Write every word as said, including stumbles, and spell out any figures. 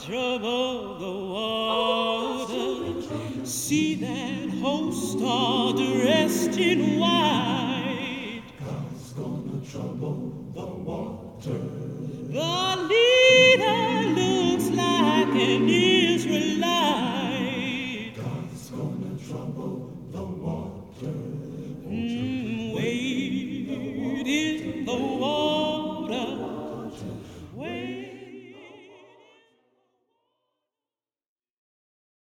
trouble the water. See that host all dressed in white. God's gonna trouble